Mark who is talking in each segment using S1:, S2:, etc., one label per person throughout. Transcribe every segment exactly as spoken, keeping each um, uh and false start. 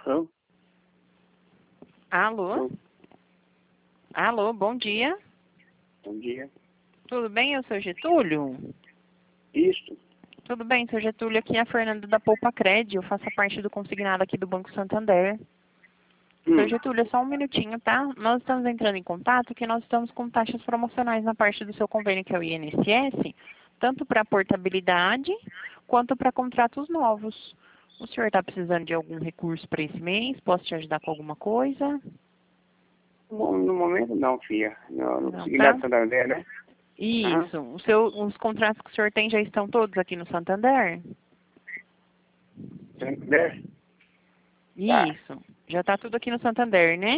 S1: Alô?
S2: Alô?
S1: Alô?
S2: Alô, bom dia.
S1: Bom dia.
S2: Tudo bem, eu sou Getúlio?
S1: Isto?
S2: Tudo bem, sou Getúlio, aqui é a Fernanda da Poupa Cred, eu faço parte do consignado aqui do Banco Santander.
S1: Hum.
S2: Seu Getúlio, só um minutinho, tá? Nós estamos entrando em contato que nós estamos com taxas promocionais na parte do seu convênio, que é o I N S S, tanto para portabilidade quanto para contratos novos. O senhor está precisando de algum recurso para esse mês? Posso te ajudar com alguma coisa?
S1: No, no momento não, filha. No, no
S2: Não,
S1: consignado
S2: tá?
S1: Santander, né?
S2: Isso. O seu, os contratos que o senhor tem já estão todos aqui no Santander?
S1: Santander? Tá.
S2: Isso. Já está tudo aqui no Santander, né?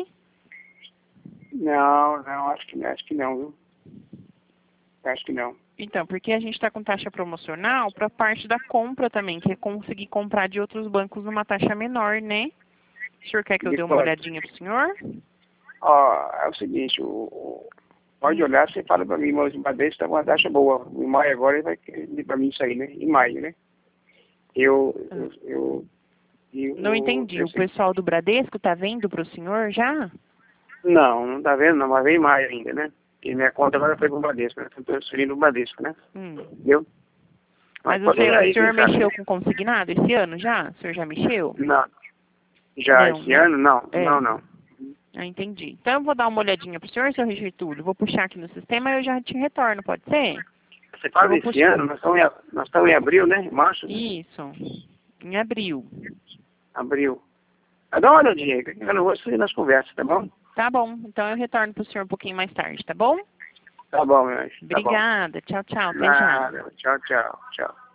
S1: Não, não, acho que, acho que não, viu? Acho que não.
S2: Então, porque a gente está com taxa promocional para parte da compra também, que é conseguir comprar de outros bancos numa taxa menor, né? O senhor quer que eu dê uma
S1: Depois,
S2: olhadinha para o senhor?
S1: ó, é o seguinte, o, o- pode
S2: Hum.
S1: olhar, você fala pra mim, mas o Bradesco está com uma taxa boa. Em maio agora ele vai querer pra mim isso aí, né? Em maio, né? Eu, eu, eu, eu
S2: Não entendi.
S1: eu
S2: O
S1: sei-
S2: pessoal do Bradesco está vendo para o senhor já?
S1: não, não tá vendo, não, mas vem em maio ainda, né? Porque minha conta agora foi pro Bradesco, né? Estou transferindo o Bradesco, né?
S2: Hum.
S1: Entendeu? Mas
S2: Mas o
S1: pode olhar
S2: senhor, o
S1: aí, quem
S2: senhor
S1: sabe,
S2: mexeu
S1: né?
S2: com consignado esse ano já? O senhor já mexeu?
S1: Não. Já
S2: Não,
S1: esse
S2: né?
S1: ano, não.
S2: É.
S1: Não, não.
S2: Ah, entendi. Então eu vou dar uma olhadinha pro senhor, seu Getúlio. Vou puxar aqui no sistema e eu já te retorno, pode ser?
S1: Você
S2: Eu
S1: fala
S2: vou
S1: esse
S2: puxar.
S1: ano, nós estamos, em, a- nós estamos em abril, né? Março, né?
S2: Isso. Em abril.
S1: Abril. Ah, dá uma olhadinha aí, que eu não vou sair nas conversas, tá bom?
S2: Tá bom. Então eu retorno pro senhor um pouquinho mais tarde, tá bom?
S1: Tá bom, meu anjo. Tá bom.
S2: Obrigada. Tchau, tchau. Até já.
S1: Nada. Tchau, tchau. Tchau.